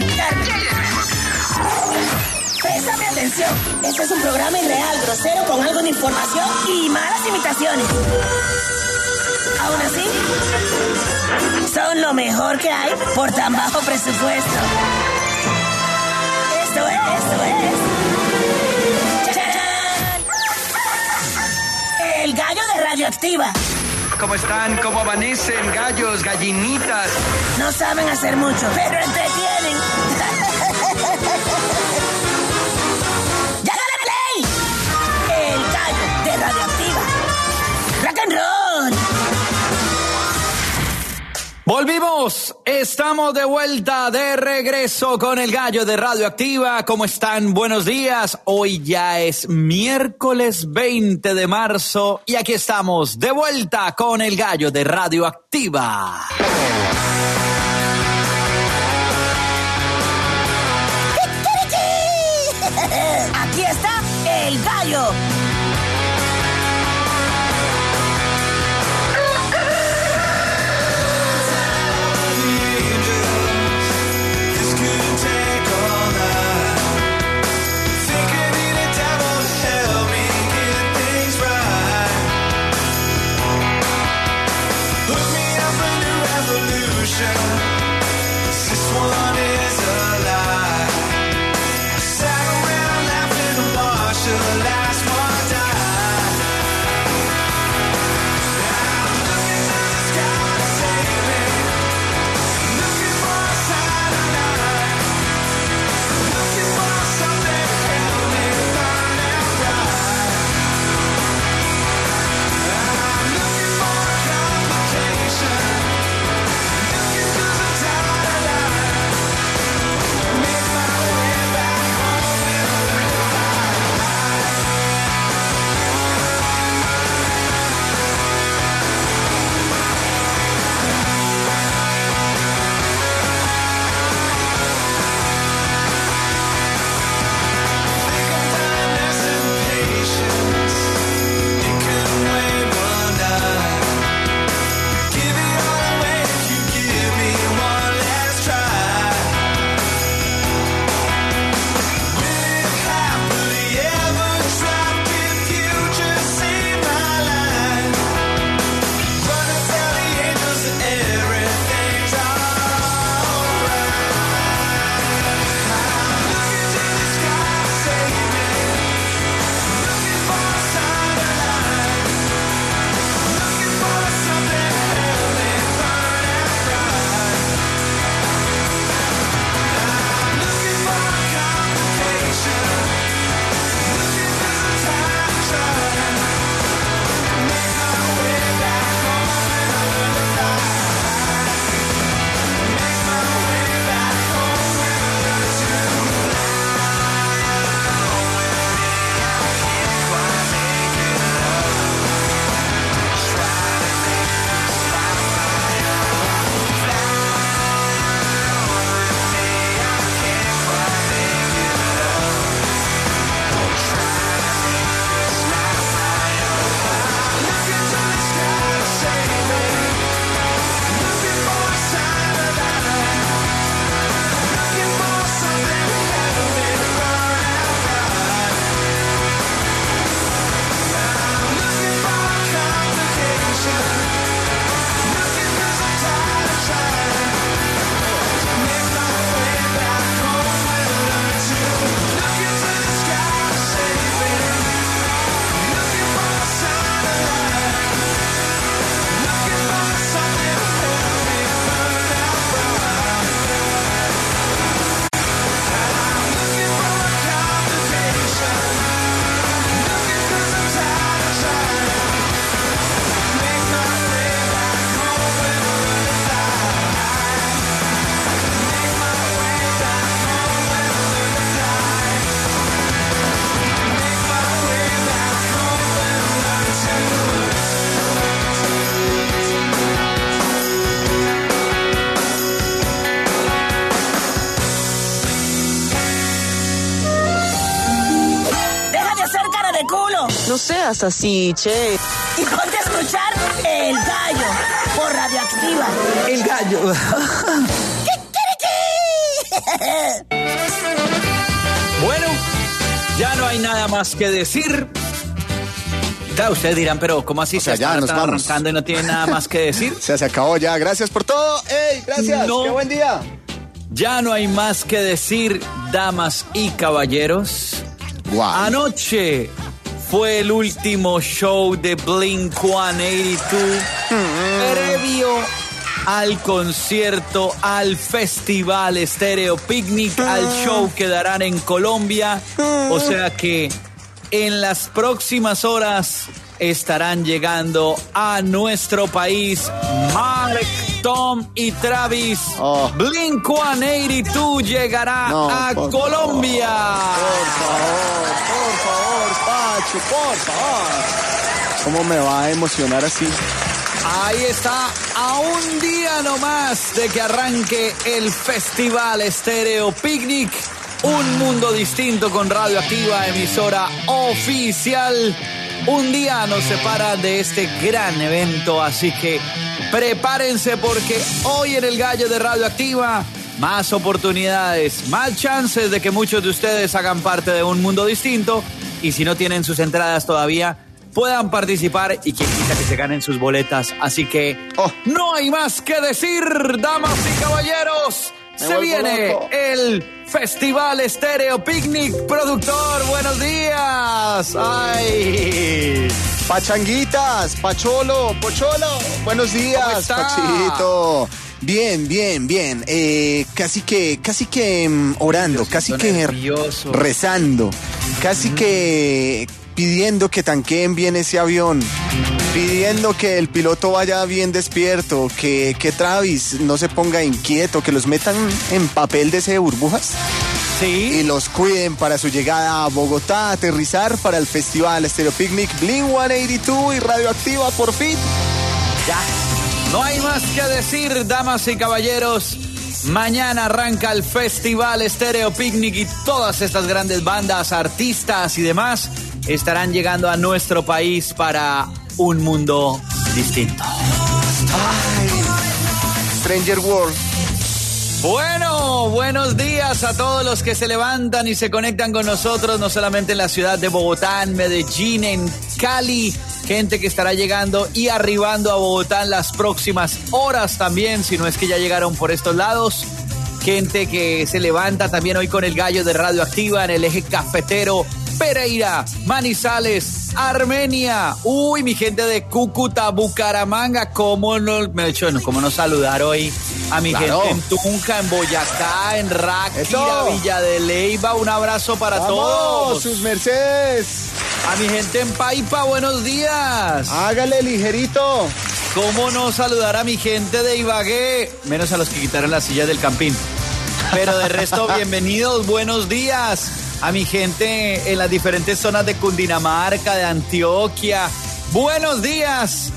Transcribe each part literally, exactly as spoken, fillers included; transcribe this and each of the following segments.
quitarme. Préstame atención. Este es un programa irreal, grosero, con algo de información y malas imitaciones. Aún así, son lo mejor que hay por tan bajo presupuesto. Esto es, esto es. ¡Chachán! El gallo de Radioactiva. ¿Cómo están? ¿Cómo amanecen? Gallos, gallinitas. No saben hacer mucho, pero entretienen. ¡Llágale play! El gallo de Radioactiva. ¡Rock and roll! Volvimos, estamos de vuelta, de regreso con el gallo de Radioactiva. ¿Cómo están? Buenos días. Hoy ya es miércoles veinte de marzo y aquí estamos de vuelta con el gallo de Radioactiva. Aquí está el gallo. No seas así, che. Y ponte a escuchar El Gallo por Radioactiva. El Gallo. ¡Kikiriki! Bueno, ya no hay nada más que decir. Claro, ustedes dirán, pero ¿cómo así? O sea, se ya están, nos están vamos. arrancando y no tienen nada más que decir. O sea, se acabó ya. Gracias por todo. ¡Ey, gracias! No. ¡Qué buen día! Ya no hay más que decir, damas y caballeros. Wow. Anoche fue el último show de Blink ciento ochenta y dos, mm. previo al concierto, al festival Stereo Picnic, mm. al show que darán en Colombia. Mm. O sea que en las próximas horas estarán llegando a nuestro país Mark, Tom y Travis. Oh. Blink ciento ochenta y dos llegará No, a por Colombia. Por favor, por favor, Pacho, por favor. ¿Cómo me va a emocionar así? Ahí está, a un día nomás de que arranque el festival Stereo Picnic. Un mundo distinto con Radioactiva, emisora oficial. Un día nos separa de este gran evento, así que prepárense porque hoy en el Gallo de Radioactiva, más oportunidades, más chances de que muchos de ustedes hagan parte de un mundo distinto y si no tienen sus entradas todavía, puedan participar y quien quita que se ganen sus boletas. Así que oh. no hay más que decir, damas y caballeros. Me Se viene loco. el Festival Stereo Picnic. Productor, buenos días. Ay. Pachanguitas, Pacholo, Pocholo, buenos días, ¿Cómo está? Pachito. Bien, bien, bien. Eh, casi que, casi que mm, orando, Dios, casi estoy que nervioso. rezando, casi mm. que pidiendo que tanqueen bien ese avión, pidiendo que el piloto vaya bien despierto, que, que Travis no se ponga inquieto, que los metan en papel de ese de burbujas. Sí. Y los cuiden para su llegada a Bogotá, aterrizar para el Festival Stereo Picnic Blink ciento ochenta y dos y Radioactiva por fin. Ya. No hay más que decir, damas y caballeros. Mañana arranca el Festival Stereo Picnic y todas estas grandes bandas, artistas y demás estarán llegando a nuestro país para un mundo distinto. Ay, Stranger World. Bueno, buenos días a todos los que se levantan y se conectan con nosotros, no solamente en la ciudad de Bogotá, en Medellín, en Cali, gente que estará llegando y arribando a Bogotá en las próximas horas también, si no es que ya llegaron por estos lados. Gente que se levanta también hoy con el Gallo de Radioactiva en el eje cafetero, Pereira, Manizales, Armenia. Uy, mi gente de Cúcuta, Bucaramanga, ¿cómo no, me he hecho, cómo no saludar hoy a mi Claro. gente en Tunja, en Boyacá, en Ráquira, Eso. Villa de Leyva? Un abrazo para ¡Vamos, todos. sus mercedes! A mi gente en Paipa, buenos días. Hágale ligerito. ¿Cómo no saludar a mi gente de Ibagué? Menos a los que quitaron las sillas del campín. Pero de resto, bienvenidos, buenos días. A mi gente en las diferentes zonas de Cundinamarca, de Antioquia. Buenos días.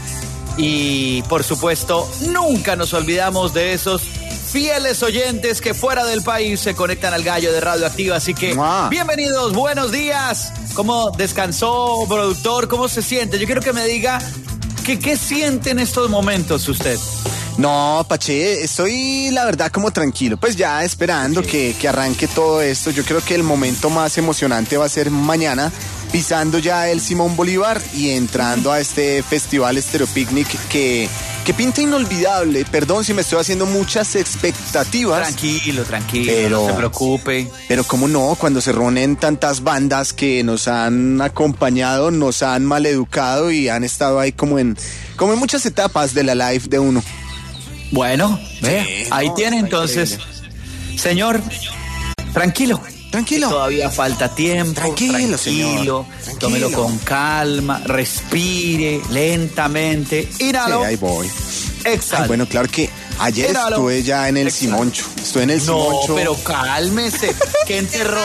Y por supuesto, nunca nos olvidamos de esos fieles oyentes que fuera del país se conectan al Gallo de Radioactiva. Así que, ¡Mua! bienvenidos, buenos días. ¿Cómo descansó, productor? ¿Cómo se siente? Yo quiero que me diga que, qué siente en estos momentos usted. No, Pache, estoy la verdad como tranquilo, pues ya esperando que, que arranque todo esto. Yo creo que el momento más emocionante va a ser mañana, pisando ya el Simón Bolívar y entrando a este festival Stereo Picnic que, que pinta inolvidable. Perdón si me estoy haciendo muchas expectativas. Tranquilo, tranquilo, Pero- no se preocupe. Pero cómo no, cuando se reúnen tantas bandas que nos han acompañado, nos han maleducado y han estado ahí como en, como en muchas etapas de la life de uno. Bueno, vea, Sí, ahí no, tiene está entonces. Señor, tranquilo. Tranquilo. Todavía falta tiempo. Tranquilo, tranquilo, señor. Tómelo Tranquilo. con calma, respire lentamente. Inhalo. Sí, ahí voy. Exhalo. Ay, bueno, claro que ayer Inhalo. estuve ya en el Exhalo. Simoncho. Estuve en el No, Simoncho. pero cálmese. ¿Qué enterró?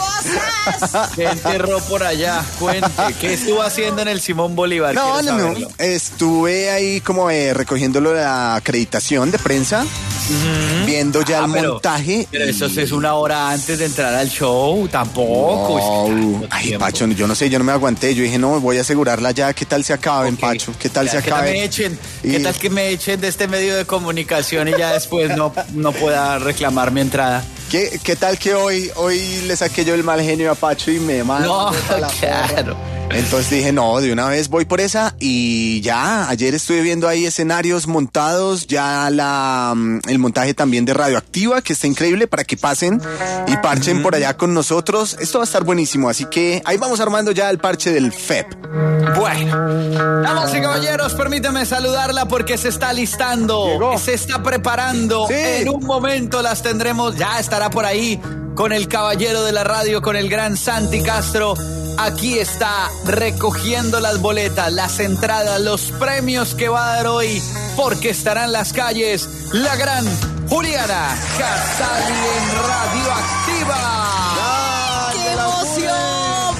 ¿Qué enterró por allá? Cuente. ¿Qué estuvo haciendo en el Simón Bolívar? No, Quiero no, no. saberlo. Estuve ahí como eh, recogiéndolo de la acreditación de prensa, viendo ya Ah, el pero- montaje. Pero y- eso es una hora antes de entrar al show, tampoco. No. Es que tanto Ay, tiempo. Pacho, yo no sé, yo no me aguanté. Yo dije, no, voy a asegurarla ya. ¿Qué tal se acaben, Ok. Pacho? ¿Qué tal Ya, se ¿qué tal acaben? me echen? Y- ¿Qué tal que me echen de este medio de comunicación y ya después no, no pueda reclamar mi entrada? ¿Qué, ¿Qué tal que hoy, hoy le saqué yo el mal genio a Pacho y me mando? No, claro. Entonces dije, no, de una vez voy por esa y ya, ayer estuve viendo ahí escenarios montados, ya la el montaje también de Radioactiva, que está increíble, para que pasen y parchen mm-hmm. por allá con nosotros. Esto va a estar buenísimo, así que ahí vamos armando ya el parche del F E P. Bueno, damas y caballeros, permíteme saludarla porque se está listando, Llegó. se está preparando. Sí. En un momento las tendremos, ya estará por ahí con el caballero de la radio, con el gran Santi Castro. Aquí está recogiendo las boletas, las entradas, los premios que va a dar hoy, porque estará en las calles la gran Juliana Casali en Radioactiva. ¡Qué emoción,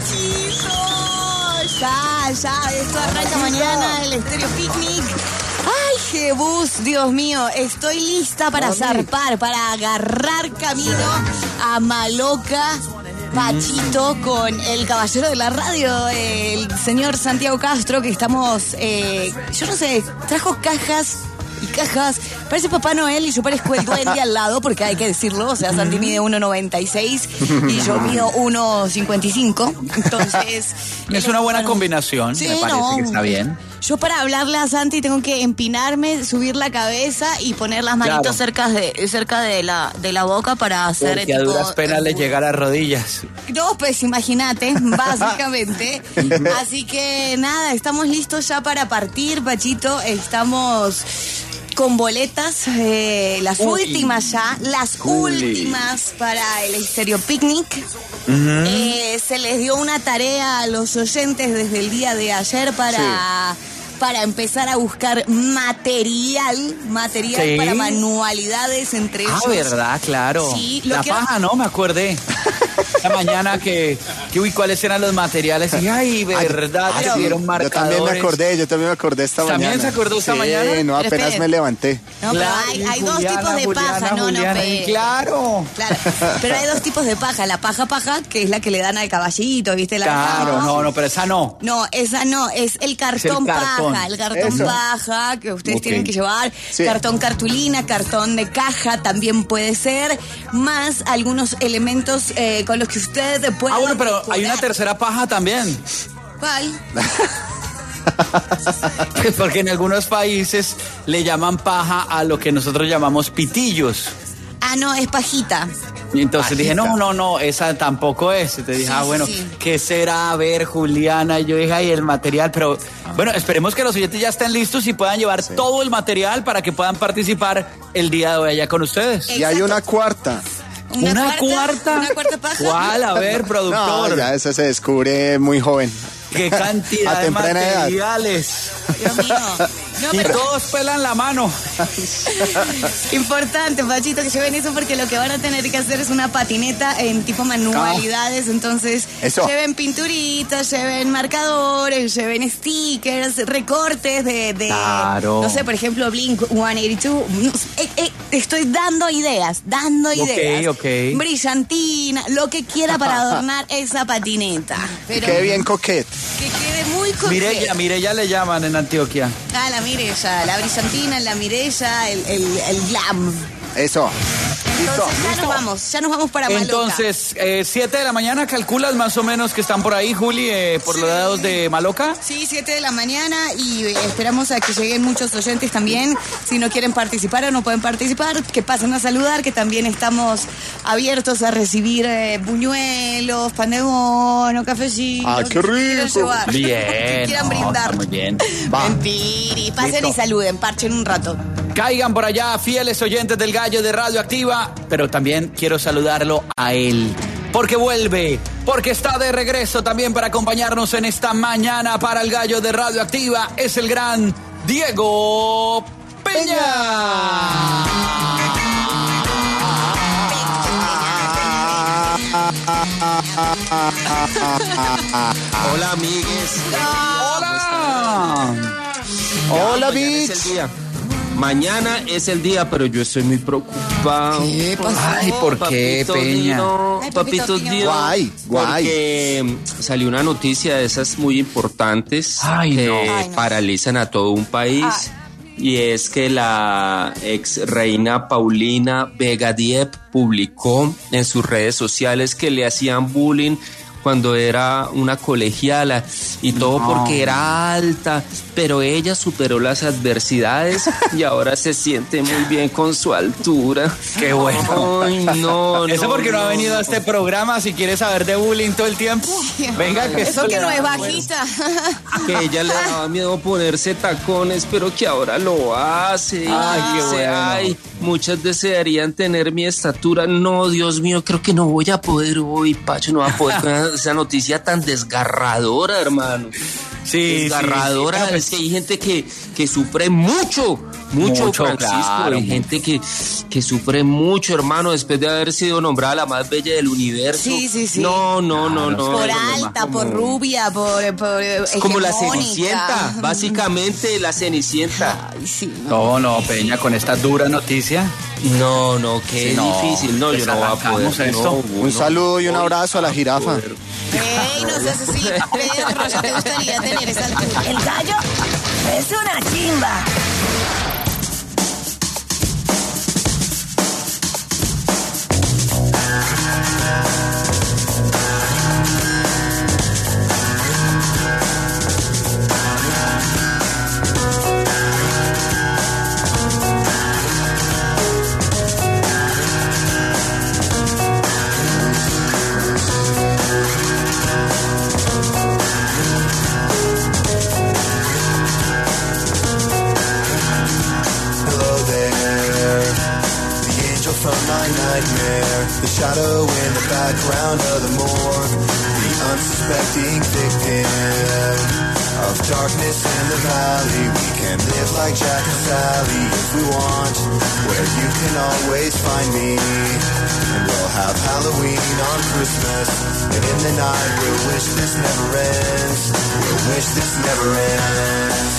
Pachito! Ya, ya, esto arranca mañana, el Estéreo Picnic. ¡Ay, Jebus! Dios mío, estoy lista para Mami. zarpar, para agarrar camino a Maloca. Pachito, con el caballero de la radio, el señor Santiago Castro, que estamos, eh, yo no sé, trajo cajas y cajas. Parece Papá Noel y yo parezco el duende al lado, porque hay que decirlo, o sea, Santi mide uno noventa y seis y yo mido uno cincuenta y cinco, entonces... Es una buena combinación, sí, me parece no, que está bien. Yo para hablarle a Santi tengo que empinarme, subir la cabeza y poner las manitos claro. cerca de cerca de la de la boca para hacer... Porque a tipo, duras penas le llega a las rodillas. No, pues imagínate, básicamente. Así que nada, estamos listos ya para partir, Pachito. Estamos con boletas, eh, las Uy. últimas ya, las Uy. últimas para el Estéreo Picnic. Uh-huh. Eh, se les dio una tarea a los oyentes desde el día de ayer para... Sí. para empezar a buscar material, material sí. para manualidades entre ellos. Ah, ¿verdad? Claro. Sí, lo la que paja, ¿no? Me acordé. La mañana que, que, uy, ¿cuáles eran los materiales? Y, ay, verdad, ay, se dieron sí. marcadores. Yo también me acordé, yo también me acordé esta ¿También mañana. ¿También se acordó esta sí, mañana? Sí, no, apenas Esperen. me levanté. No, pero claro, hay, hay Juliana, dos tipos de Juliana, paja, no, Juliana, no, pe... claro. Claro, pero hay dos tipos de paja. La paja paja, que es la que le dan al caballito, ¿viste? La claro, paja. no, no, pero esa no. No, esa no, es el cartón, es el cartón. paja, el cartón Eso. paja que ustedes okay. tienen que llevar. Sí. Cartón cartulina, cartón de caja también puede ser, más algunos elementos eh, con los que usted puede... Ah, bueno, pero decorar. Hay una tercera paja también. ¿Cuál? Porque en algunos países le llaman paja a lo que nosotros llamamos pitillos. Ah, no, es pajita. Y entonces Pajita. dije, no, no, no, esa tampoco es. Y te dije, sí, ah, bueno, sí. ¿qué será? A ver, Juliana. Y yo dije, ay, el material. Pero bueno, esperemos que los oyentes ya estén listos y puedan llevar sí. todo el material para que puedan participar el día de hoy allá con ustedes. Exacto. Y hay una cuarta. ¿Una, ¿Una cuarta? cuarta? ¿Una cuarta paja? ¿Cuál? A ver, productor. No, ya eso se descubre muy joven. Qué cantidad de materiales. Dios mío. No, y pero... todos pelan la mano. Importante, Pachito, que lleven eso porque lo que van a tener que hacer es una patineta en tipo manualidades. Entonces, eso. Lleven pinturitas, lleven marcadores, lleven stickers, recortes de, de claro. no sé, por ejemplo, Blink ciento ochenta y dos. Eh, eh, estoy dando ideas, dando ideas. Ok, ok. Brillantina, lo que quiera para adornar esa patineta. Pero qué bien coquet. Que quede muy coquet. Mirella, Mirella le llaman en Antioquia. Ah, la Mirella, la brillantina, la Mirella, el, el, el glam. Eso. Entonces ya ¿Listo? nos vamos, ya nos vamos para Maloca. Entonces, eh, siete de la mañana, ¿calculas más o menos que están por ahí, Juli, eh, por sí. los lados de Maloca? Sí, siete de la mañana y eh, esperamos a que lleguen muchos oyentes también. Si no quieren participar o no pueden participar, que pasen a saludar, que también estamos abiertos a recibir eh, buñuelos, pan de bono, cafecito. ¡Ah, qué rico! Bien. Que quieran no, brindar. Muy bien. Mentiri, pasen Listo. y saluden, parchen un rato. Caigan por allá, fieles oyentes del Gallo de Radioactiva, pero también quiero saludarlo a él, porque vuelve, porque está de regreso también para acompañarnos en esta mañana para el Gallo de Radioactiva, es el gran Diego Peña. Hola, amigues. Hola. Hola, Vic. Mañana es el día, pero yo estoy muy preocupado. ¿Qué pasó? Ay, ¿por qué, Papito Peña? Dino, Ay, papito papito Dino. Guay, guay. Porque salió una noticia de esas muy importantes Ay, que no. Ay, no. paralizan a todo un país. Ay. y es que la ex reina Paulina Vega Diep publicó en sus redes sociales que le hacían bullying cuando era una colegiala y todo no. porque era alta, pero ella superó las adversidades y ahora se siente muy bien con su altura. Qué bueno. Ay, no, Eso no, porque no, no ha venido a este programa si quiere saber de bullying todo el tiempo. Venga, que eso que no es bajita. Que ella le daba miedo ponerse tacones, pero que ahora lo hace. Ay, qué dice, bueno. Ay, muchas desearían tener mi estatura. No, Dios mío, creo que no voy a poder hoy, Pacho, no va a poder con esa noticia tan desgarradora, hermano. Sí, desgarradora. sí, sí. Es que hay gente que, que sufre mucho, mucho, Mucho, Francisco. claro, hay gente que, que sufre mucho, hermano, después de haber sido nombrada la más bella del universo. Sí, sí, sí. No, no, no, no. Por no, alta, como- por rubia, por, por Es como la hegemónica. Cenicienta, básicamente la Cenicienta. Ay, sí. No. No, no, Peña, con esta dura noticia. No, no, qué Sí, no, difícil. No, yo no voy a poder. desarrancamos esto. no, Un no, saludo y un abrazo a la jirafa. Ey, no seas así, Pedro, ya te gustaría tener esa altura. El gallo es una chimba. Hello there, the angel from my nightmare, the shadow in the background of the morgue, the unsuspecting victim of darkness in the valley. We can live like Jack and Sally if we want, where you can always find me. And we'll have Halloween on Christmas, and in the night we'll wish this never ends. We'll wish this never ends.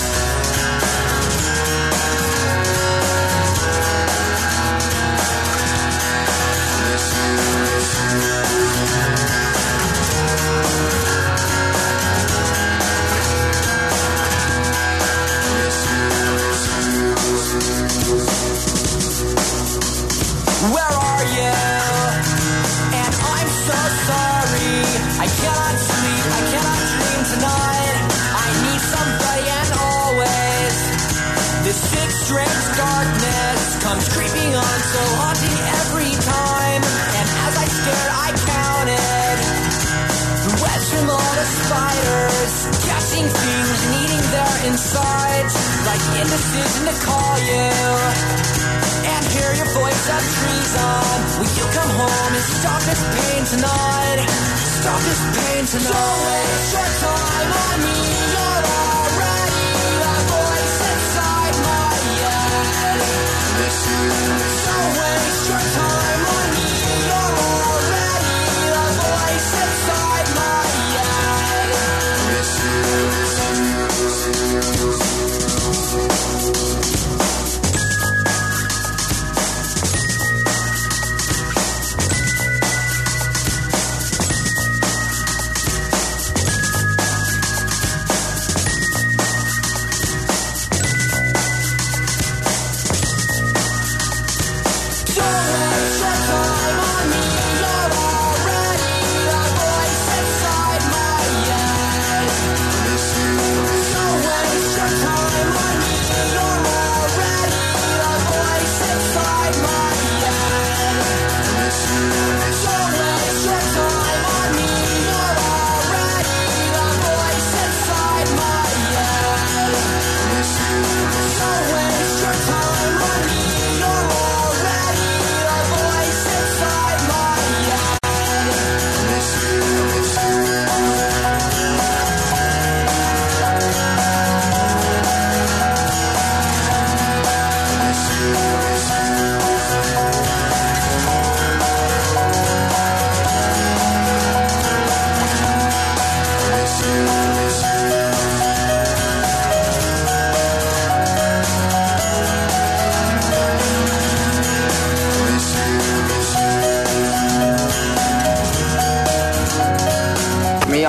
Where are you? And I'm so sorry. I cannot sleep, I cannot dream tonight. I need somebody and always. This sick, strange darkness comes creeping on, so haunting every time. And as I stared, I counted the webs from all the spiders, catching things and eating their insides, like indecision to call you. And hear your voice of treason. Will you come home and stop this pain tonight? Stop this pain tonight. Don't waste your time on me. You're already the voice inside my head. Don't waste your time on me. You're already the voice inside my head.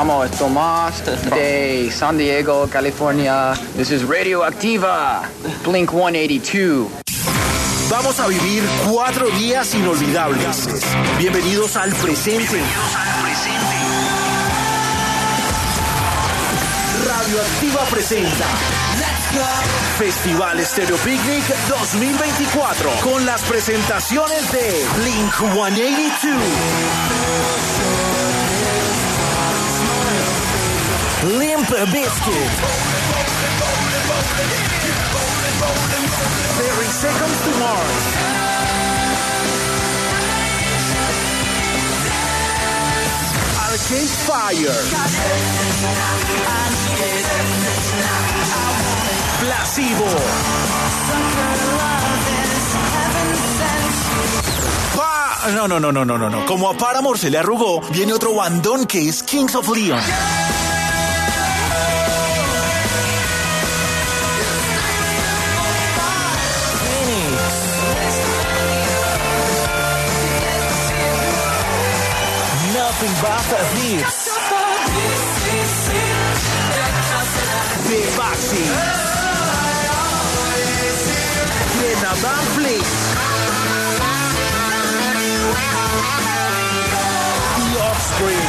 estamos? Tomás de San Diego, California. This is Radioactiva, Blink ciento ochenta y dos. Vamos a vivir cuatro días inolvidables. Bienvenidos al presente. Radioactiva presenta Festival Stereo Picnic dos mil veinticuatro con las presentaciones de Blink ciento ochenta y dos, Limp Bizkit, thirty Seconds to Mars, Arcade Fire, Placebo, Pa... No, no, no, no, no, no, no. Como a Paramore se le arrugó, viene otro bandón que es Kings of Leon. Nothing but the hits. The Baxi. Vietnam Fleet. The Offspring.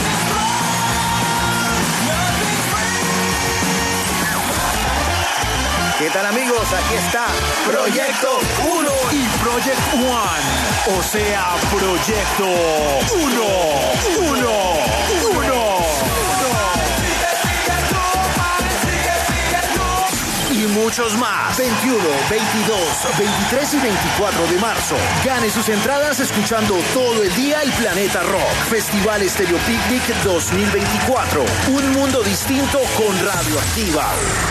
¿Qué tal, amigos? Aquí está Proyecto uno y Project One. O sea, Proyecto uno, uno, uno. Y muchos más. veintiuno, veintidós, veintitrés y veinticuatro de marzo. Gane sus entradas escuchando todo el día el Planeta Rock. Festival Stereo Picnic dos mil veinticuatro. Un mundo distinto con Radioactiva.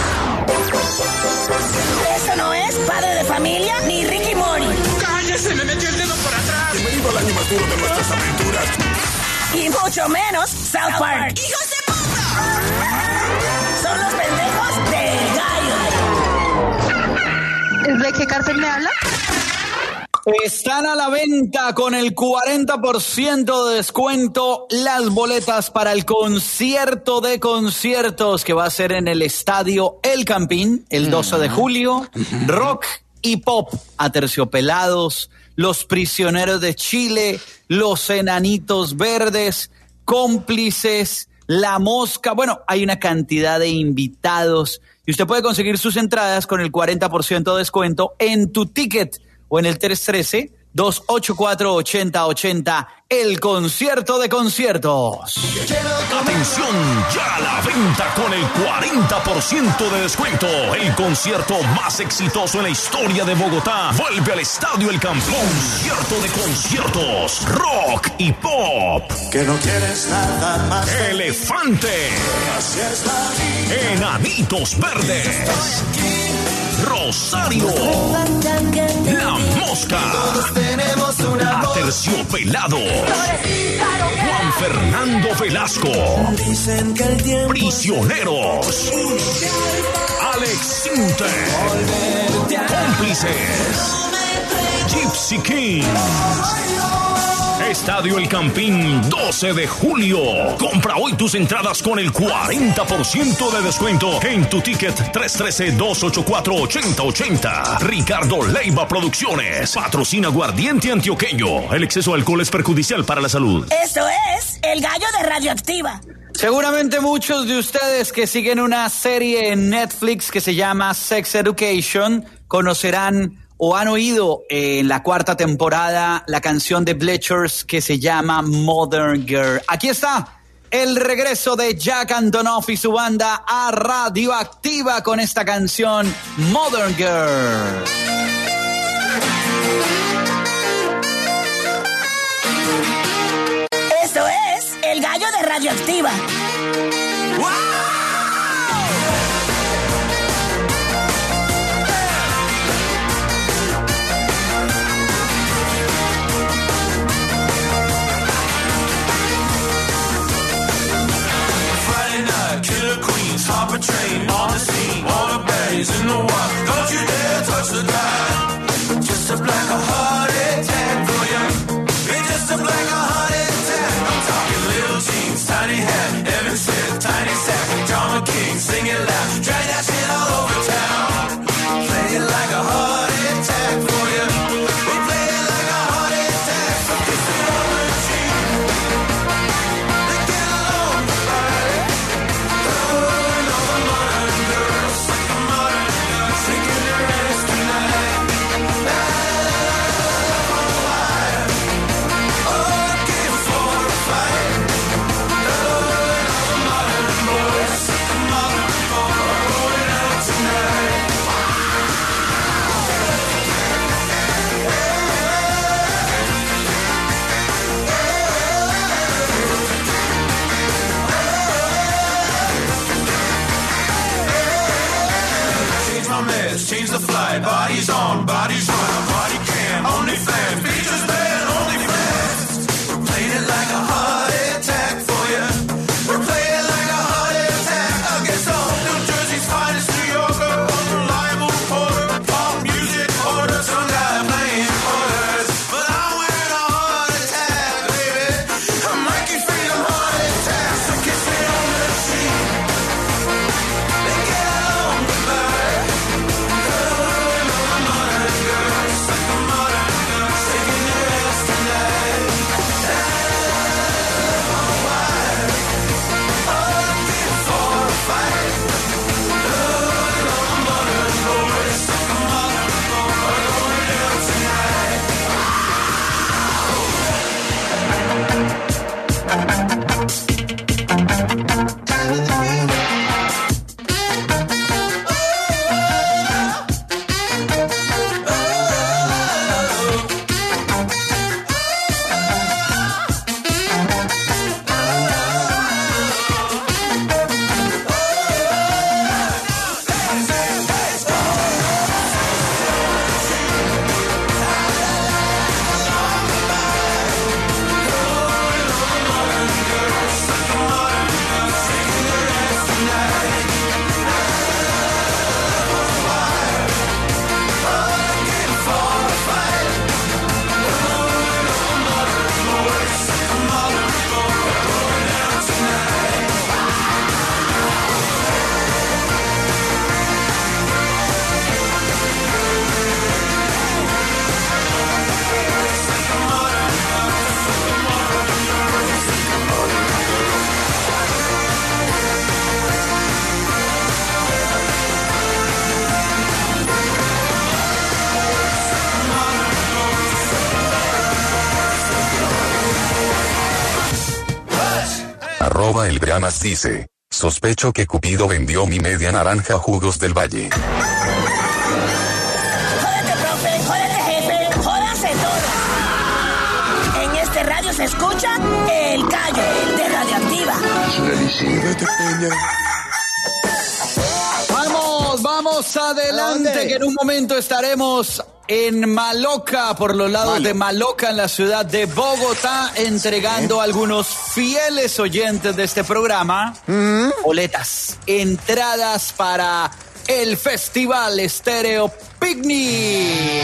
Eso no es Padre de Familia ni Ricky Mori. ¡Cállese! ¡Me metió el dedo por atrás! Bienvenido al año más duro de nuestras aventuras. Y mucho menos South Park. ¡Hijos de puta! Son los pendejos del gallo. ¿De qué cárcel me habla? Están a la venta con el cuarenta por ciento de descuento las boletas para el concierto de conciertos que va a ser en el estadio El Campín el doce de julio. Rock y pop, Aterciopelados, Los Prisioneros de Chile, Los Enanitos Verdes, Cómplices, La Mosca. Bueno, hay una cantidad de invitados y usted puede conseguir sus entradas con el cuarenta por ciento de descuento en Tu Ticket o en el tres uno tres, dos ocho cuatro, ocho cero ocho cero, el concierto de conciertos. Atención, ya a la venta con el cuarenta por ciento de descuento. El concierto más exitoso en la historia de Bogotá vuelve al Estadio El Campín. Concierto de conciertos, rock y pop. Que no quieres nada más. Elefante. Así es la vida. Enanitos Verdes. Rosario, La Mosca, Aterciopelado, Juan Fernando Velasco, Prisioneros, Alex Sinter, Cómplices, Gypsy King. Estadio El Campín, doce de julio. Compra hoy tus entradas con el cuarenta por ciento de descuento en Tu Ticket tres uno tres, dos ocho cuatro, ocho cero ocho cero. Ricardo Leiva Producciones. Patrocina Aguardiente Antioqueño. El exceso de alcohol es perjudicial para la salud. Eso es el gallo de Radioactiva. Seguramente muchos de ustedes que siguen una serie en Netflix que se llama Sex Education conocerán o han oído en la cuarta temporada la canción de Bleachers que se llama Modern Girl. Aquí está el regreso de Jack Antonoff y su banda a Radioactiva con esta canción Modern Girl. Eso es el gallo de Radioactiva. ¡Wow! Hop a train on the scene, all the baddies in the wild. Don't you dare touch the dial. Just a black a heart attack for you. It's just a black a heart attack. I'm talking little jeans, tiny hat, Evan She's a flight, body's on, body's on, body cam, only fans, features band, only fans. We're playing it like a heart attack for you. We're playing it like a heart attack against all New Jersey's finest New Yorker, unreliable reporter, pop music order, some guy playing quarters. But I'm wearing a heart attack, baby. I might keep feeling heart attacks, so kiss me on the cheek. Then get on goodbye. Arroba el Bramas dice, sospecho que Cupido vendió mi media naranja a Jugos del Valle. Jódete, profe, jódete, jefe, jódase todo. En este radio se escucha El Gallo de Radioactiva. Vamos, vamos adelante, que en un momento estaremos en Maloca, por los lados Malo. de Maloca, en la ciudad de Bogotá, entregando ¿Eh? a algunos fieles oyentes de este programa ¿Mm? boletas, entradas para el Festival Estéreo Picnic.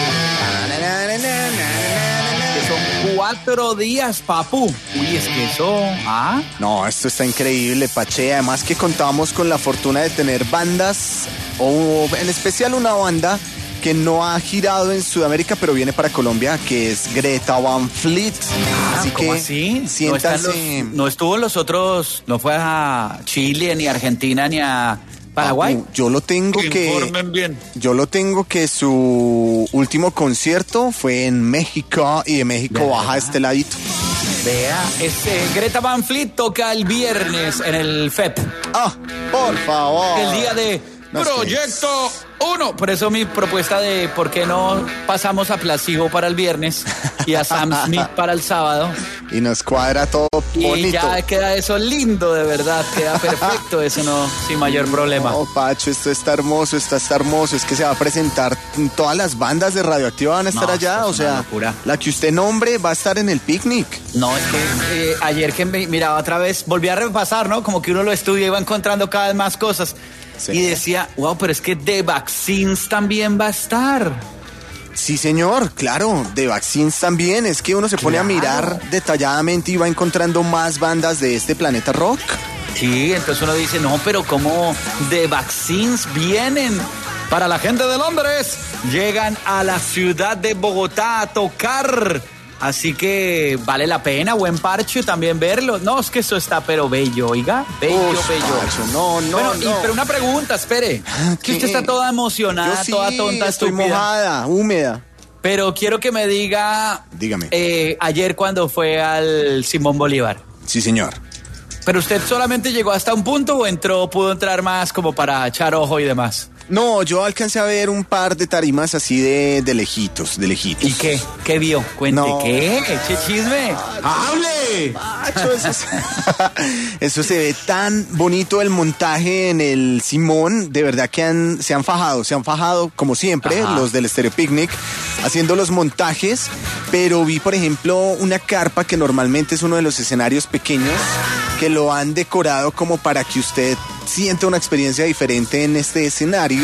Que son cuatro días, papu. Uy, es que eso... ¿ah? No, esto está increíble, Pache. Además que contamos con la fortuna de tener bandas, o en especial una banda que no ha girado en Sudamérica, pero viene para Colombia, que es Greta Van Fleet. Ah, así ¿cómo que así? siéntanse. No, los, no estuvo en los otros, no fue a Chile, ni a Argentina, ni a Paraguay. Ah, yo lo tengo que, que... informen bien. Yo lo tengo que su último concierto fue en México, y de México ¿verdad? Baja este ladito. Vea, este, Greta Van Fleet toca el viernes en el F E P. Ah, por favor. El día de no Proyecto uno. Por eso mi propuesta de por qué no pasamos a Placijo para el viernes y a Sam Smith para el sábado. Y nos cuadra todo bonito. Y ya queda eso lindo, de verdad. Queda perfecto, eso no, sin mayor problema. No, Pacho, esto está hermoso, esto está hermoso. Es que se va a presentar, todas las bandas de Radioactiva van a estar no, allá. O sea, locura. La que usted nombre va a estar en el picnic. No, es que eh, ayer que me miraba otra vez, volví a repasar, ¿no? Como que uno lo estudia y va encontrando cada vez más cosas. Sí. Y decía, wow, pero es que The Vaccines también va a estar. Sí, señor, claro, The Vaccines también. Es que uno se pone claro. a mirar detalladamente y va encontrando más bandas de este planeta rock. Sí, entonces uno dice, no, pero ¿cómo The Vaccines vienen? Para la gente de Londres, llegan a la ciudad de Bogotá a tocar. Así que vale la pena, buen parche también verlo. No, es que eso está pero bello, oiga. Bello, Uf, bello. Parcho, no, no, bueno, no. Y, pero una pregunta, espere. Que usted está toda emocionada, Yo sí, toda tonta, estoy estúpida. mojada, húmeda. Pero quiero que me diga... Dígame. Eh, ayer cuando fue al Simón Bolívar. Sí, señor. ¿Pero usted solamente llegó hasta un punto o entró, pudo entrar más como para echar ojo y demás? No, yo alcancé a ver un par de tarimas así de, de lejitos, de lejitos. ¿Y qué? ¿Qué vio? Cuente, No. ¿qué? ¿Qué chisme? ¡Hable! Macho, eso, es- eso se ve tan bonito el montaje en el Simón. De verdad que han, se han fajado, se han fajado como siempre, Ajá. los del Stereo Picnic, haciendo los montajes. Pero vi, por ejemplo, una carpa que normalmente es uno de los escenarios pequeños, que lo han decorado como para que usted sienta una experiencia diferente en este escenario.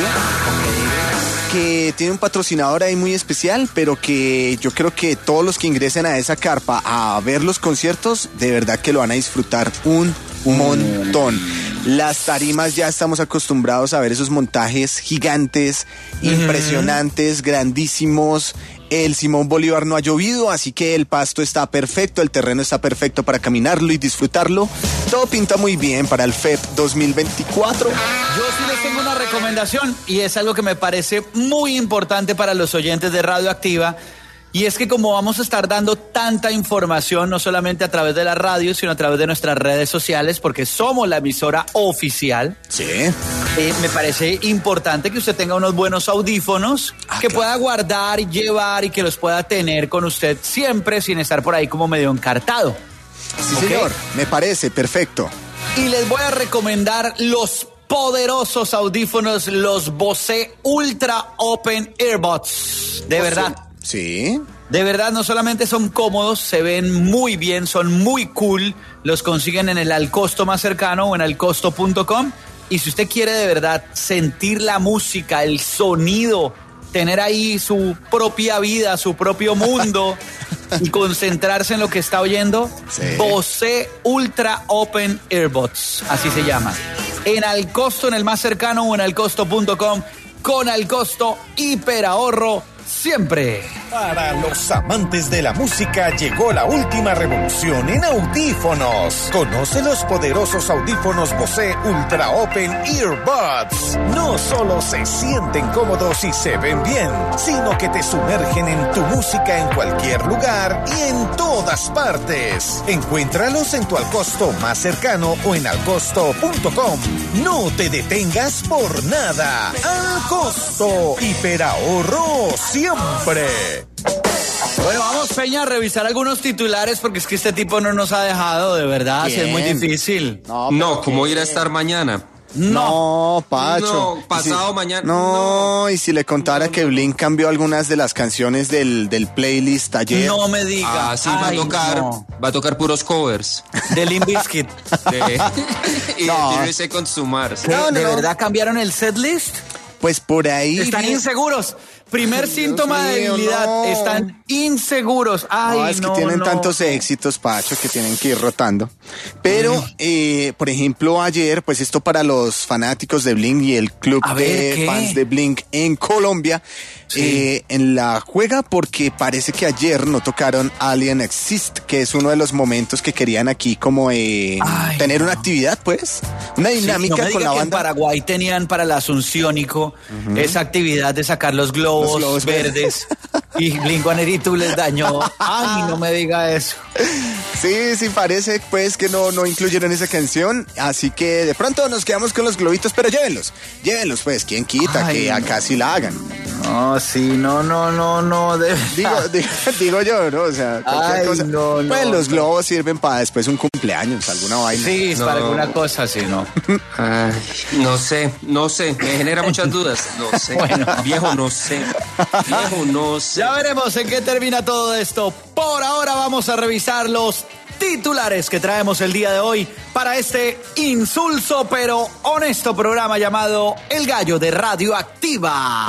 Que tiene un patrocinador ahí muy especial, pero que yo creo que todos los que ingresen a esa carpa a ver los conciertos, de verdad que lo van a disfrutar un montón. Las tarimas, ya estamos acostumbrados a ver esos montajes gigantes, impresionantes, grandísimos. El Simón Bolívar no ha llovido, así que el pasto está perfecto, el terreno está perfecto para caminarlo y disfrutarlo. Todo pinta muy bien para el F E P dos mil veinticuatro. Yo sí les tengo una recomendación y es algo que me parece muy importante para los oyentes de Radioactiva. Y es que como vamos a estar dando tanta información, no solamente a través de la radio, sino a través de nuestras redes sociales, porque somos la emisora oficial. Sí. Eh, me parece importante que usted tenga unos buenos audífonos Ah, que claro. pueda guardar y llevar y que los pueda tener con usted siempre sin estar por ahí como medio encartado. Sí, ¿Ok? señor. Me parece perfecto. Y les voy a recomendar los poderosos audífonos, los Bose Ultra Open Earbuds. De verdad. Sí. De verdad, no solamente son cómodos, se ven muy bien, son muy cool. Los consiguen en el Alcosto más cercano o en alcosto punto com. Y si usted quiere de verdad sentir la música, el sonido, tener ahí su propia vida, su propio mundo y concentrarse en lo que está oyendo, Sí. Bose Ultra Open Earbuds, así se llama. En Alcosto, en el más cercano o en alcosto punto com, con Alcosto hiperahorro siempre. Para los amantes de la música llegó la última revolución en audífonos. Conoce los poderosos audífonos Bose Ultra Open Earbuds. No solo se sienten cómodos y se ven bien, sino que te sumergen en tu música en cualquier lugar y en todas partes. Encuéntralos en tu Alcosto más cercano o en alcosto punto com. No te detengas por nada. Alcosto, hiperahorro siempre. Bueno, vamos, Peña, a revisar algunos titulares porque es que este tipo no nos ha dejado, de verdad, así es muy Bien. difícil. No, No, ¿cómo ir a estar mañana? No, Pacho. No, pasado Y si- mañana, No, y si le contara que Blink cambió algunas de las canciones del, del playlist ayer. No me diga. Ah, sí, va a Ay, tocar, no. va a tocar puros covers. De Limp Bizkit. De, y No. de thirty Seconds to Mars. ¿Qué? No, no, ¿De no. verdad cambiaron el setlist? Pues por ahí. Están vi- inseguros. Primer síntoma de mío, debilidad. no. Están inseguros. Ay, No, es que no, tienen no. tantos éxitos, Pacho, que tienen que ir rotando. Pero, eh, por ejemplo, ayer, pues esto para los fanáticos de Blink y el club A ver, de ¿qué? fans de Blink en Colombia, Sí. eh, en la juega, porque parece que ayer no tocaron Alien Exist, que es uno de los momentos que querían aquí como eh, Ay, tener no. una actividad, pues, una Sí, dinámica no me con diga la que banda. en Paraguay tenían para el Asunciónico esa actividad de sacar los globos, Los globos verdes y Blink one eighty-two les dañó. Ay, no me diga eso. Sí, sí, parece pues que no, no incluyeron esa canción, así que de pronto nos quedamos con los globitos, pero llévenlos, llévenlos pues, ¿quién quita Ay, que no. acá sí la hagan? No, sí, no, no, no, no. De Digo, digo, digo yo, ¿no? O sea, cualquier Ay, cosa. no, pues no, los no. globos sirven para después un cumpleaños, alguna vaina. Sí, es No. para alguna cosa, sí, ¿no? Ay, no sé, no sé, me genera muchas dudas. No sé, Bueno. viejo, no sé. Viejo, no sé. Ya veremos en qué termina todo esto. Por ahora vamos a revisar los titulares que traemos el día de hoy para este insulso pero honesto programa llamado El Gallo de Radioactiva.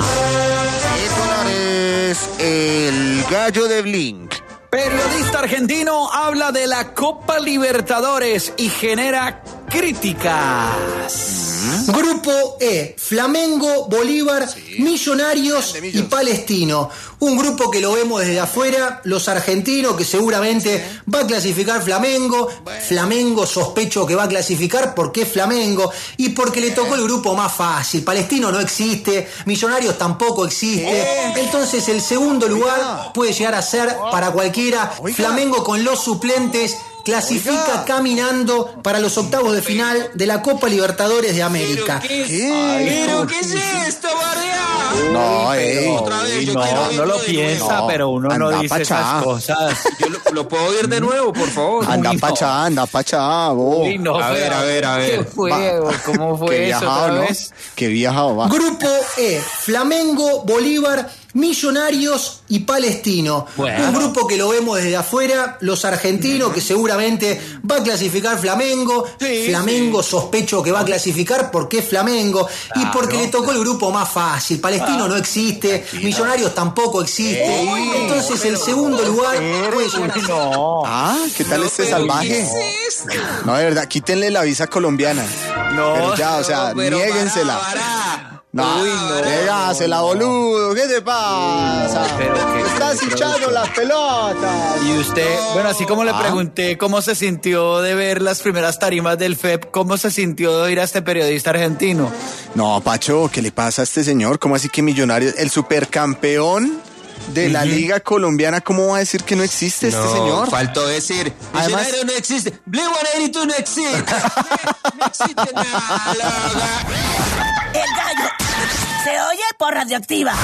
Titulares, el gallo de Blink. Periodista argentino habla de la Copa Libertadores y genera críticas. Grupo E, Flamengo, Bolívar, Millonarios y Palestino. Un grupo que lo vemos desde afuera, los argentinos que seguramente va a clasificar Flamengo. Flamengo sospecho que va a clasificar porque es Flamengo y porque le tocó el grupo más fácil. Palestino no existe, Millonarios tampoco existe. Entonces el segundo lugar puede llegar a ser para cualquiera. Flamengo con los suplentes clasifica Oiga. caminando para los octavos de final de la Copa Libertadores de América. ¿Qué es, ¿Qué? ¿Pero qué es esto, María? No, ey. Otra vez, yo no, quiero no oírlo lo de piensa, nuevo. pero uno no Anda dice pa' esas allá. cosas. Yo lo, lo puedo oír de nuevo, por favor. Anda Uy, pa' no. allá, anda pa' allá, bo. Uy, no, A ver, pero- a ver, a ver. ¿Qué fue? Va. ¿Cómo Qué fue eso viajado, otra ¿no? vez? Qué viajado, va. Grupo E, Flamengo, Bolívar, Millonarios y Palestino. Bueno. Un grupo que lo vemos desde afuera, los argentinos, que seguramente va a clasificar Flamengo. Sí, Flamengo sospecho que va a clasificar porque es Flamengo y porque le tocó el grupo más fácil. Palestino no existe, Millonarios tampoco existe. Entonces el segundo lugar puede ser- No, Ah, ¿qué tal este salvaje? No, de verdad, quítenle la visa colombiana. no. Pero ya, o sea, Pero niéguensela. para, para. No, Uy, no. Dégásela, boludo. ¿Qué te pasa? pero que- Estás que- hinchando las pelotas. Y usted, bueno, así como le Ah. pregunté cómo se sintió de ver las primeras tarimas del F E P, ¿cómo se sintió de oír a este periodista argentino? No, Pacho, ¿qué le pasa a este señor? ¿Cómo así que Millonarios, el supercampeón de la Liga Colombiana, cómo va a decir que no existe este No, señor? faltó decir, Además- Millonario no existe, Blue one eighty-two no existe, no existe nada, loca. El gallo se oye por Radioactiva.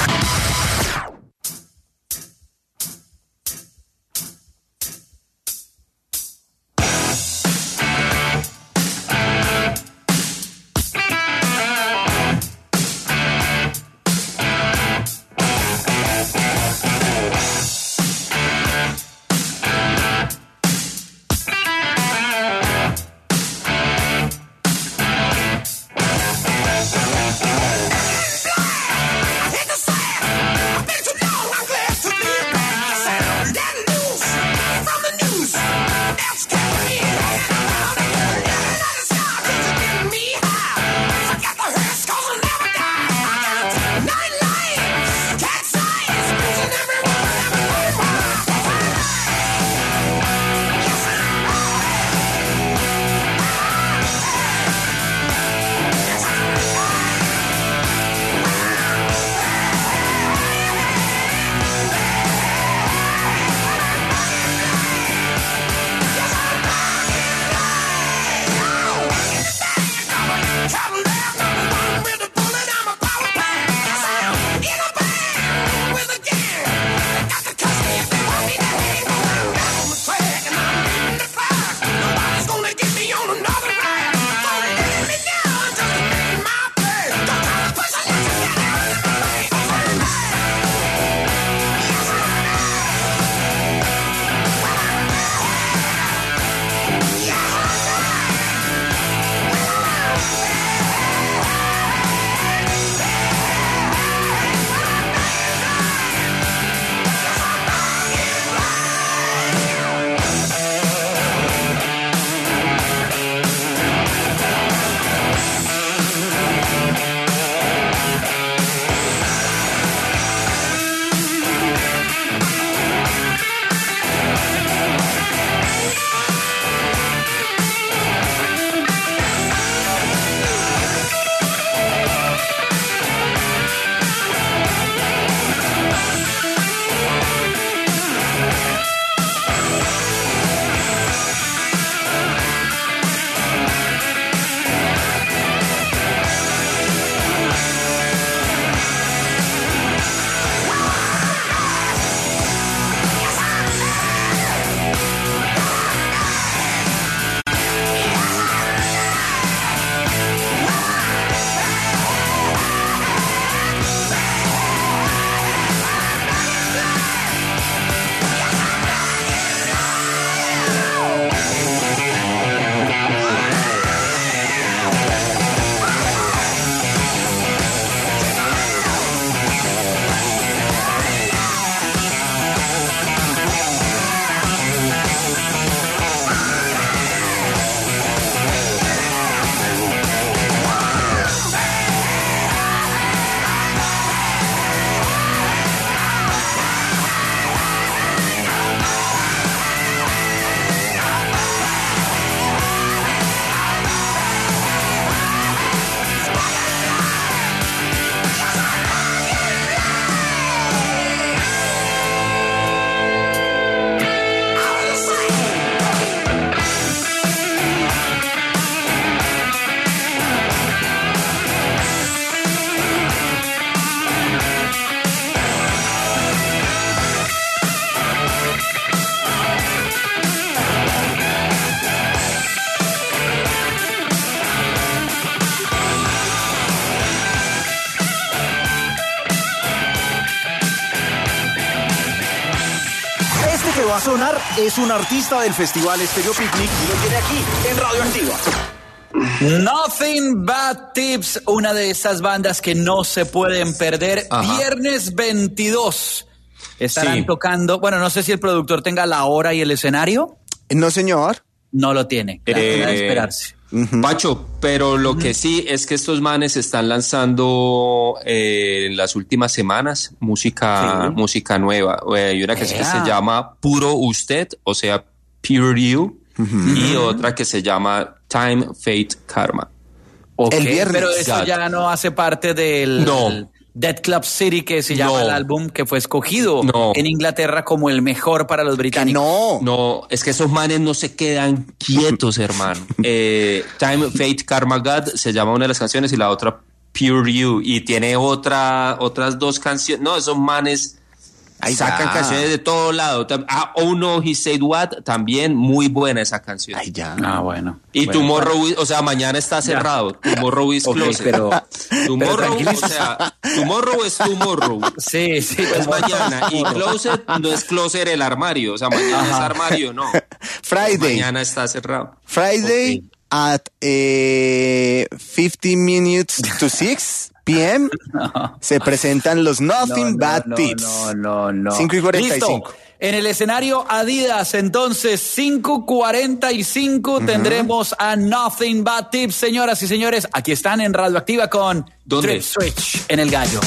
va a sonar es un artista del Festival Estéreo Picnic y lo tiene aquí en Radio Activa. Nothing But Tips, una de esas bandas que no se pueden perder. Ajá. Viernes veintidós estarán sí. tocando. Bueno, no sé si el productor tenga la hora y el escenario. No, señor. No lo tiene. La Eh, pena esperarse. Uh-huh. Pacho, pero lo uh-huh. que sí es que estos manes están lanzando eh, en las últimas semanas música, sí. música nueva. Eh, hay una que, que se llama Puro Usted, o sea, Pure You, uh-huh. y otra que se llama Time, Fate, Karma. Okay, el viernes. Pero eso ya no hace parte del no. Dead Club City, que se llama no. el álbum que fue escogido no. en Inglaterra como el mejor para los británicos. No, no, es que esos manes no se quedan quietos, hermano. eh, Time, Fate, Karma, God se llama una de las canciones y la otra Pure You, y tiene otra, otras dos canciones. No, esos manes Ahí sacan ya. canciones de todo lado. Ah, Oh No, He Said What, también muy buena esa canción. Ay, ya. Ah, bueno. Y bueno, Tomorrow, bueno. o sea, mañana está cerrado. Ya. Tomorrow is okay, closer. Pero, tomorrow, pero o sea, Tomorrow es Tomorrow. Sí, sí. Es mañana. Y Closet no es closer el armario. O sea, mañana Ajá. es armario, no. Friday. Mañana está cerrado. Friday okay. at eh, fifteen minutes to six p m No. Se presentan los Nothing no, no, But no, Tips. No, no, no. cinco y cuarenta y cinco. Listo. En el escenario Adidas, entonces, cinco cuarenta y cinco, uh-huh. tendremos a Nothing But Tips. Señoras y señores, aquí están en Radioactiva con ¿Dónde? Trip Switch en el Gallo.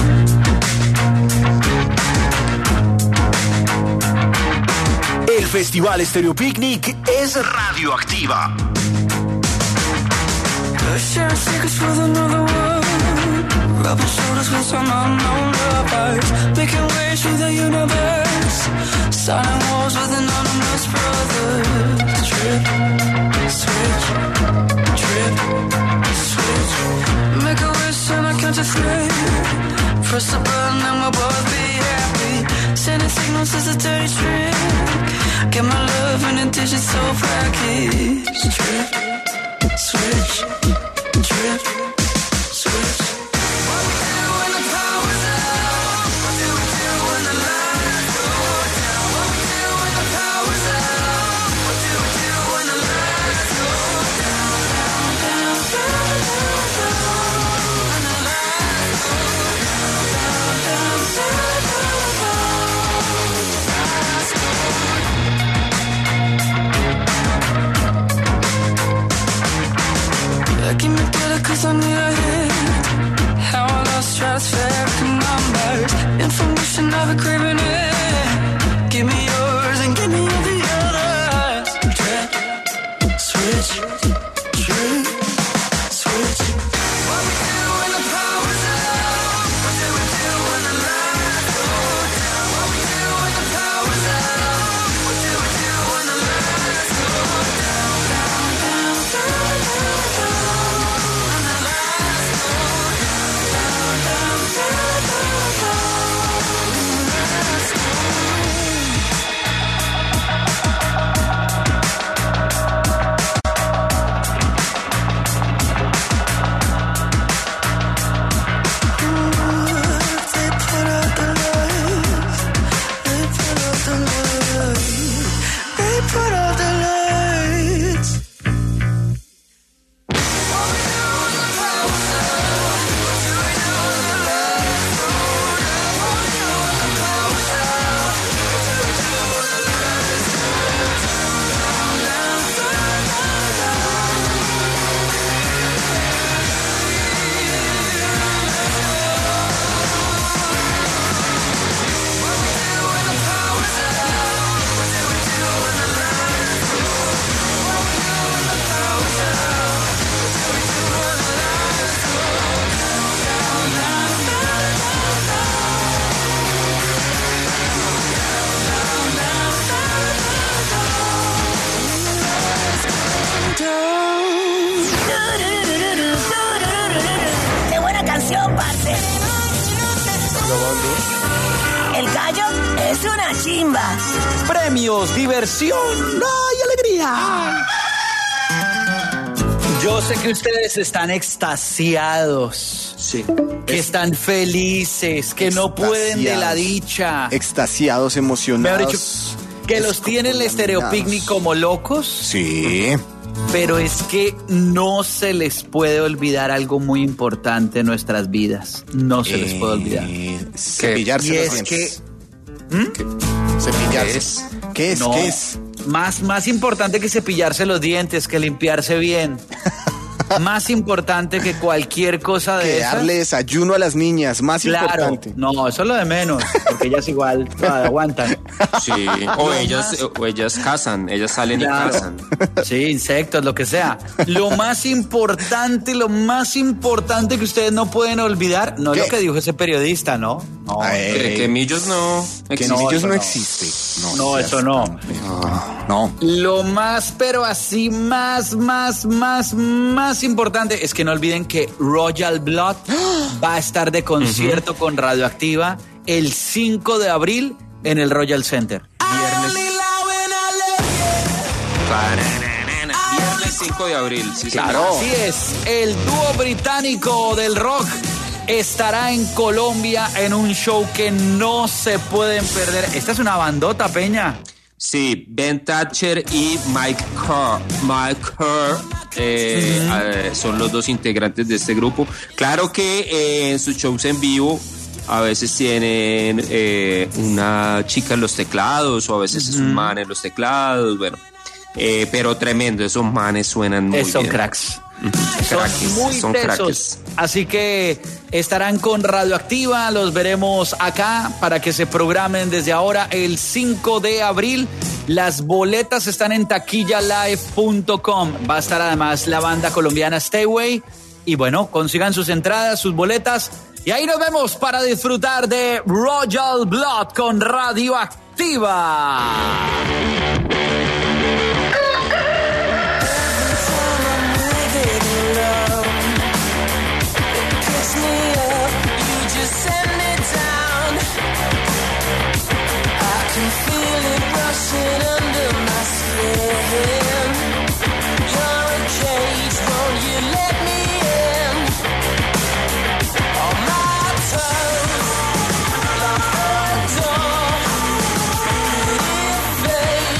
El Festival Estéreo Picnic es Radioactiva. Sharing secrets with another world, rubbing shoulders with some unknown lovers, making ways through the universe, signing wars with anonymous brothers. Trip, switch, trip, switch. Make a wish and I count to three. Press the button and we'll both be happy. Sending signals is a dirty trick. Get my love in a digital package. Trip, switch. Trip, switch. What we do when the power's out? What do we do when the lights go down? What we do when the power's out? What do we do when the lights go down, down, down, down, down, down? When the lights go down, down, down, down, down. Give me better cause I need a hit. How I lost stratospheric numbers. Information I've been craving it. Give me yours and give me all the others. Trip, switch, trip, switch. What we do when the power's out? What do we do when the lights go down? What we do when the power's out? What do we do when the lights go down, down, down, down, down, down? El Gallo es una chimba. Premios, diversión, ¡ay, alegría! Yo sé que ustedes están extasiados. Sí. Que están felices, que no pueden de la dicha. Extasiados, emocionados. Mejor dicho, que los tiene el Estéreo Picnic como locos. Sí. Pero es que no se les puede olvidar algo muy importante en nuestras vidas. No se eh, les puede olvidar. Cepillarse y los es dientes. que... ¿Mm? Cepillarse. ¿Qué es? ¿Qué es? No, ¿Qué es? Más, más importante que cepillarse los dientes, que limpiarse bien. Más importante que cualquier cosa de que esas. darle desayuno a las niñas, más claro, importante. No, eso es lo de menos, porque ellas igual todas aguantan. Sí, o ellas, o ellas cazan, ellas salen claro. y cazan. Sí, insectos, lo que sea. Lo más importante, lo más importante que ustedes no pueden olvidar, no ¿Qué? es lo que dijo ese periodista, ¿no? No, que, que Millos no Que no, Millos no, no existe. No, no eso no. no. No. Lo más, pero así más, más, más, más importante es que no olviden que Royal Blood va a estar de concierto uh-huh. con Radioactiva el cinco de abril en el Royal Center. Viernes. Viernes cinco de abril, sí, claro. Así es, el dúo británico del rock estará en Colombia en un show que no se pueden perder. Esta es una bandota, Peña. Sí, Ben Thatcher y Mike Kerr, Mike Kerr eh, uh-huh. eh, son los dos integrantes de este grupo. Claro que eh, en sus shows en vivo a veces tienen eh, una chica en los teclados o a veces uh-huh. es un man en los teclados, bueno, eh, pero tremendo, esos manes suenan muy son bien. Cracks. Son cracks, muy son tesos. Así que estarán con Radioactiva, los veremos acá para que se programen desde ahora el cinco de abril. Las boletas están en taquilla live punto com. Va a estar además la banda colombiana Stayway. Y bueno, consigan sus entradas, sus boletas. Y ahí nos vemos para disfrutar de Royal Blood con Radioactiva. Baby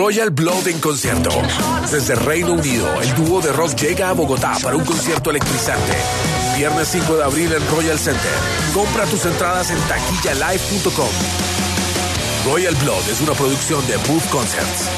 Royal Blood en concierto. Desde Reino Unido, el dúo de rock llega a Bogotá para un concierto electrizante. Viernes cinco de abril en Royal Center. Compra tus entradas en taquilla live punto com. Royal Blood es una producción de Move Concerts.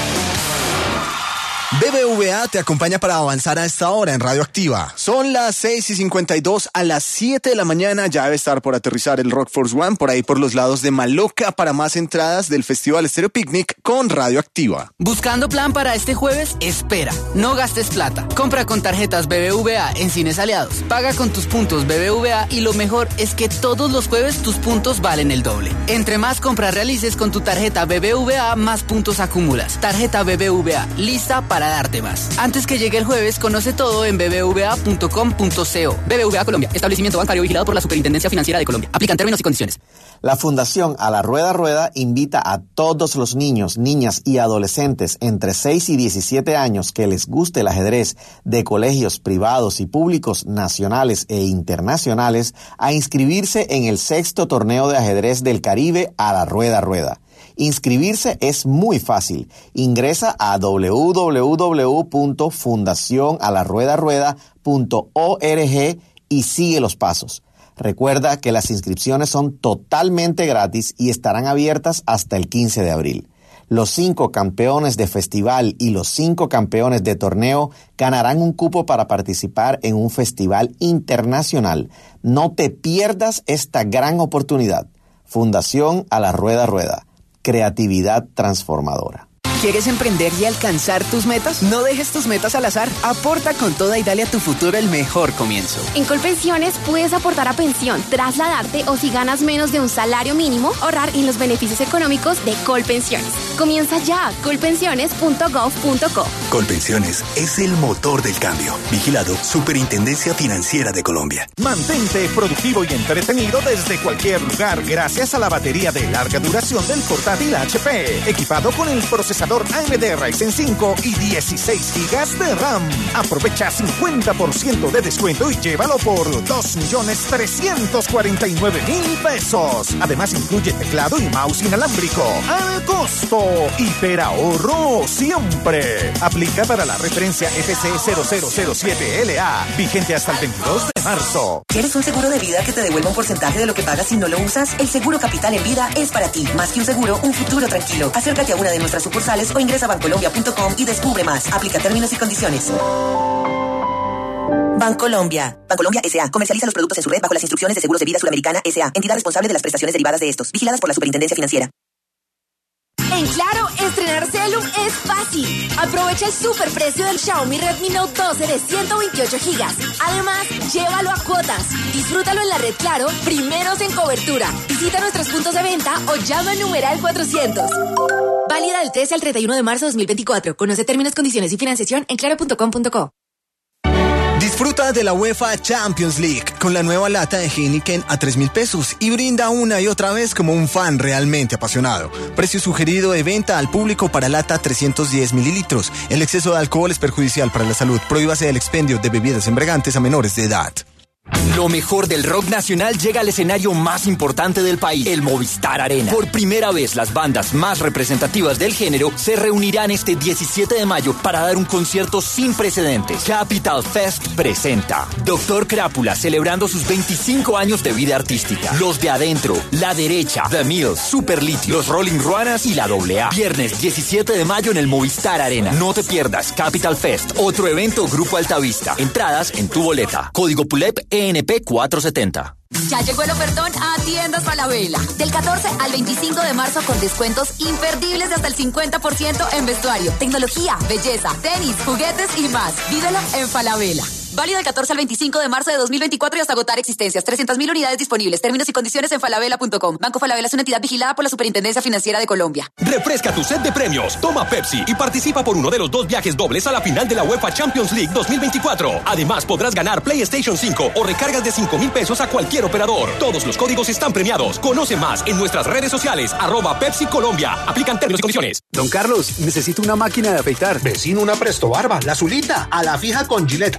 B B V A te acompaña para avanzar a esta hora en Radio Activa. Son las seis y cincuenta y dos, a las siete de la mañana ya debe estar por aterrizar el Rock Force One por ahí por los lados de Maloca para más entradas del Festival Estéreo Picnic con Radio Activa. ¿Buscando plan para este jueves? Espera, no gastes plata. Compra con tarjetas B B V A en Cines Aliados. Paga con tus puntos B B V A y lo mejor es que todos los jueves tus puntos valen el doble. Entre más compras realices con tu tarjeta B B V A, más puntos acumulas. Tarjeta B B V A, lista para para darte más. Antes que llegue el jueves, conoce todo en b b v a punto com punto co. B B V A Colombia, establecimiento bancario vigilado por la Superintendencia Financiera de Colombia. Aplican términos y condiciones. La Fundación A la Rueda Rueda invita a todos los niños, niñas y adolescentes entre seis y diecisiete años que les guste el ajedrez de colegios privados y públicos nacionales e internacionales a inscribirse en el sexto torneo de ajedrez del Caribe A la Rueda Rueda. Inscribirse es muy fácil. Ingresa a w w w punto fundación a la rueda rueda punto org y sigue los pasos. Recuerda que las inscripciones son totalmente gratis y estarán abiertas hasta el quince de abril. Los cinco campeones de festival y los cinco campeones de torneo ganarán un cupo para participar en un festival internacional. No te pierdas esta gran oportunidad. Fundación A la Rueda Rueda. Creatividad transformadora. ¿Quieres emprender y alcanzar tus metas? No dejes tus metas al azar. Aporta con toda y dale a tu futuro el mejor comienzo. En Colpensiones puedes aportar a pensión, trasladarte o si ganas menos de un salario mínimo, ahorrar en los beneficios económicos de Colpensiones. Comienza ya, colpensiones punto gov punto co. Colpensiones es el motor del cambio. Vigilado Superintendencia Financiera de Colombia. Mantente productivo y entretenido desde cualquier lugar gracias a la batería de larga duración del portátil H P, equipado con el procesador A M D Ryzen cinco y dieciséis gigas de RAM. Aprovecha cincuenta por ciento de descuento y llévalo por dos millones trescientos cuarenta y nueve mil pesos. Además incluye teclado y mouse inalámbrico. Al costo. Hiperahorro siempre. Aplica para la referencia F C cero cero cero siete L A. Vigente hasta el veintidós de marzo. ¿Quieres un seguro de vida que te devuelva un porcentaje de lo que pagas si no lo usas? El Seguro Capital en Vida es para ti. Más que un seguro, un futuro tranquilo. Acércate a una de nuestras sucursales o ingresa a bancolombia punto com y descubre más. Aplica términos y condiciones. Bancolombia. Bancolombia S A comercializa los productos en su red bajo las instrucciones de Seguros de Vida Suramericana S A, entidad responsable de las prestaciones derivadas de estos, vigiladas por la Superintendencia Financiera. En Claro, estrenar Celum es fácil. Aprovecha el superprecio del Xiaomi Redmi Note doce de ciento veintiocho gigas. Además, llévalo a cuotas. Disfrútalo en la red Claro, primeros en cobertura. Visita nuestros puntos de venta o llama al numeral cuatrocientos. Válida del trece al treinta y uno de marzo de dos mil veinticuatro. Conoce términos, condiciones y financiación en claro punto com punto co. Disfruta de la UEFA Champions League con la nueva lata de Heineken a tres mil pesos y brinda una y otra vez como un fan realmente apasionado. Precio sugerido de venta al público para lata trescientos diez mililitros. El exceso de alcohol es perjudicial para la salud. Prohíbase el expendio de bebidas embriagantes a menores de edad. Lo mejor del rock nacional llega al escenario más importante del país, el Movistar Arena. Por primera vez, las bandas más representativas del género se reunirán este diecisiete de mayo para dar un concierto sin precedentes. Capital Fest presenta Doctor Crápula, celebrando sus veinticinco años de vida artística. Los de Adentro, La Derecha, The Mills, Super Litio, Los Rolling Ruanas y la doble A. Viernes diecisiete de mayo en el Movistar Arena. No te pierdas Capital Fest, otro evento Grupo Altavista. Entradas en tu boleta. Código P U L E P E N P cuatrocientos setenta. Ya llegó el ofertón a Tiendas Falabella. Del catorce al veinticinco de marzo con descuentos imperdibles de hasta el cincuenta por ciento en vestuario, tecnología, belleza, tenis, juguetes y más. Vívelo en Falabella. Válido del catorce al veinticinco de marzo de dos mil veinticuatro y hasta agotar existencias. trescientas mil unidades disponibles. Términos y condiciones en falabella punto com. Banco Falabella es una entidad vigilada por la Superintendencia Financiera de Colombia. Refresca tu set de premios. Toma Pepsi y participa por uno de los dos viajes dobles a la final de la UEFA Champions League dos mil veinticuatro. Además, podrás ganar PlayStation cinco o recargas de cinco mil pesos a cualquier operador. Todos los códigos están premiados. Conoce más en nuestras redes sociales. Arroba Pepsi Colombia. Aplican términos y condiciones. Don Carlos, necesito una máquina de afeitar. Vecino, una Presto Barba, la azulita, a la fija con Gillette. Ahora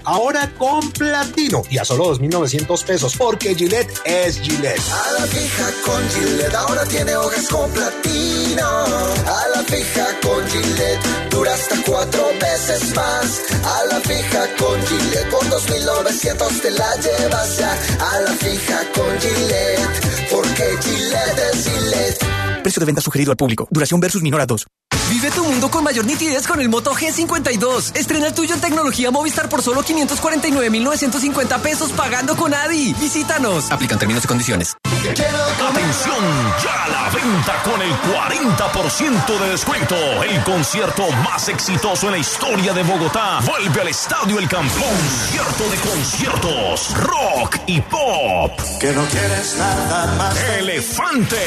fija con platino y a solo dos mil novecientos pesos, porque Gillette es Gillette. A la fija con Gillette, ahora tiene hojas con platino. A la fija con Gillette, dura hasta cuatro veces más. A la fija con Gillette, por dos mil novecientos te la llevas ya. A la fija con Gillette, porque Gillette es Gillette. Precio de venta sugerido al público. Duración versus minor a dos. Vive tu mundo con mayor nitidez con el Moto G cincuenta y dos. Estrena el tuyo en tecnología Movistar por solo quinientos cuarenta y nueve mil novecientos cincuenta pesos pagando con Adi. Visítanos. Aplican términos y condiciones. Atención, ya a la venta con el cuarenta por ciento de descuento. El concierto más exitoso en la historia de Bogotá vuelve al Estadio El Campín. Concierto de conciertos, rock y pop. Que no quieres nada más. Elefante.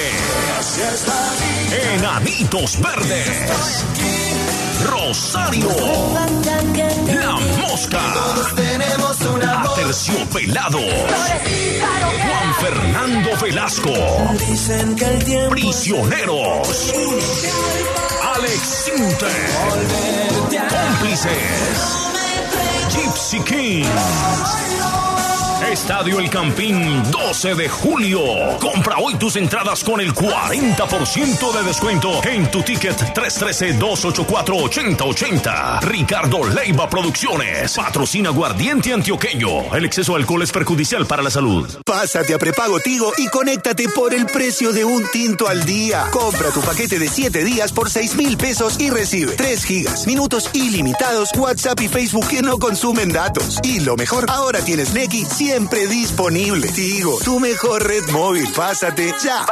Enanitos Verdes. Rosario. La Mosca. Aterciopelados. Juan Fernando Velasco. Prisioneros. Alex Sinter. Cómplices. Gypsy Kings. Estadio El Campín, doce de julio. Compra hoy tus entradas con el cuarenta por ciento de descuento en tu ticket tres uno tres, dos ocho cuatro, ocho cero ocho cero. Ricardo Leiva Producciones. Patrocina Aguardiente Antioqueño. El exceso de alcohol es perjudicial para la salud. Pásate a prepago Tigo y conéctate por el precio de un tinto al día. Compra tu paquete de siete días por seis mil pesos y recibe tres gigas, minutos ilimitados, WhatsApp y Facebook que no consumen datos. Y lo mejor, ahora tienes Nequi siempre disponible. Tigo, tu mejor red móvil. Pásate ya.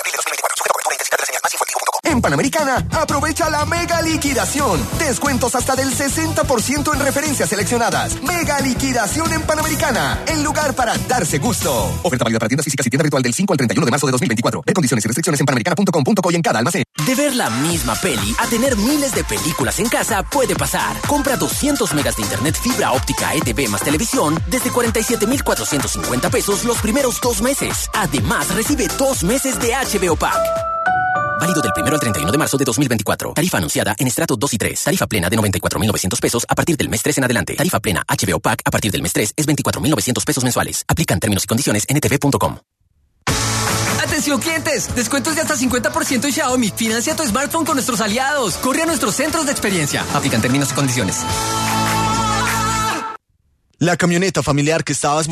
En Panamericana, aprovecha la mega liquidación. Descuentos hasta del sesenta por ciento en referencias seleccionadas. Mega liquidación en Panamericana. El lugar para darse gusto. Oferta válida para tiendas físicas y tienda virtual del cinco al treinta y uno de marzo de dos mil veinticuatro. Ve condiciones y restricciones en panamericana punto com punto co y en cada almacén. De ver la misma peli a tener miles de películas en casa puede pasar. Compra doscientos megas de internet fibra óptica E T V más televisión desde cuarenta y siete mil cuatrocientos cincuenta pesos los primeros dos meses. Además, recibe dos meses de H B O Pack. Válido del primero al treinta y uno de marzo de dos mil veinticuatro. Tarifa anunciada en estrato dos y tres. Tarifa plena de noventa y cuatro mil novecientos pesos a partir del mes tres en adelante. Tarifa plena H B O Pack a partir del mes tres es veinticuatro mil novecientos pesos mensuales. Aplican términos y condiciones en e t v punto com. Atención clientes, descuentos de hasta cincuenta por ciento en Xiaomi. Financia tu smartphone con nuestros aliados. Corre a nuestros centros de experiencia. Aplican términos y condiciones. La camioneta familiar que estabas